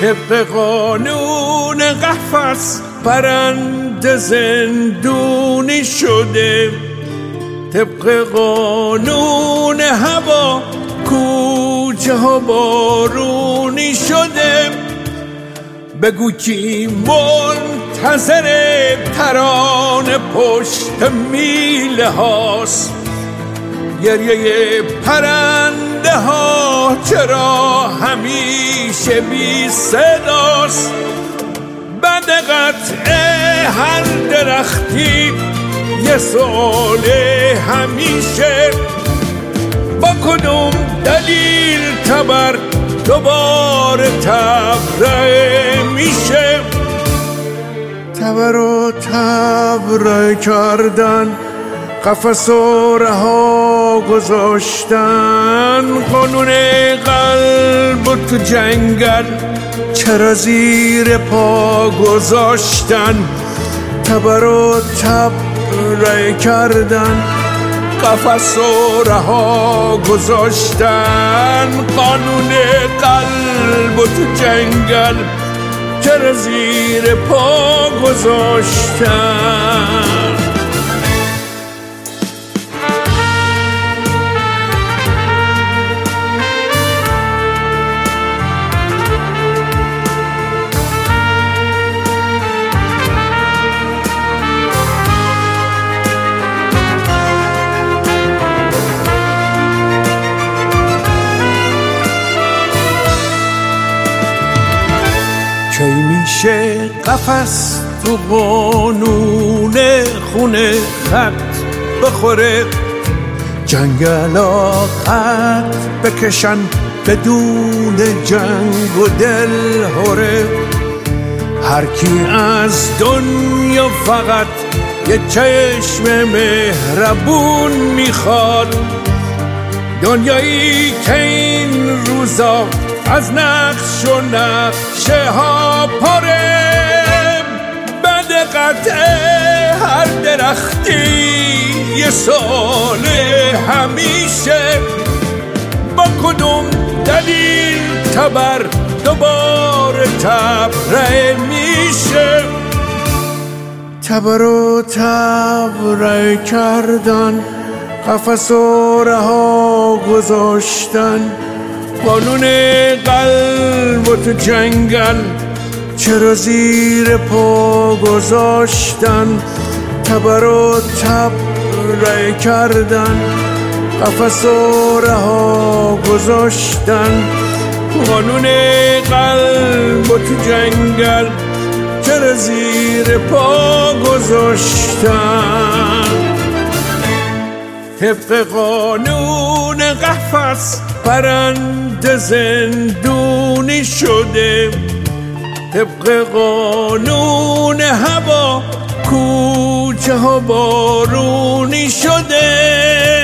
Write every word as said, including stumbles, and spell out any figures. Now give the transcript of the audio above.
طبق قانون قفس پرنده زندونی شده، طبق قانون هوا کوچه ها بارونی شده. بگو کی منتظر ترانه پشت میله هاست، گریه پرنده ها چرا همیشه بی صداست. بعد قطع هر درختی یه سؤال همیشه، با کدوم دلیل تبر دوباره تبرئه میشه؟ تبر و تبرئه کردن، قفس و رها گذاشتن، قانون قلب و تو جنگل چرا زیر پا گذاشتن؟ تبر و تبرئه کردن، قفس و رها گذاشتن، قانون قلب و تو جنگل چرا زیر پا گذاشتن؟ کی میشه قفس تو قانون خونه خط بخوره، جنگلا خط بکشن بدون جنگ و دل هره؟ هر کی از دنیا فقط یه چشم مهربون میخواد، دنیایی که این روزا از نقش و نقشه ها پاره. بعد قطع هر درختی یه سال همیشه، با کدوم دلیل تبر دوباره تبرئه میشه؟ تبر و تبرئه کردن، قفس و رها گذاشتن، قانون قلب و تو جنگل چرا زیر پا گذاشتن؟ تبر و تبرئه کردن، قفس و رها گذاشتن، قانون قلب و تو جنگل چرا زیر پا گذاشتن؟ طبق قانون قفس پرنده زندونی شده، طبق قانون هوا کوچه ها بارونی شده.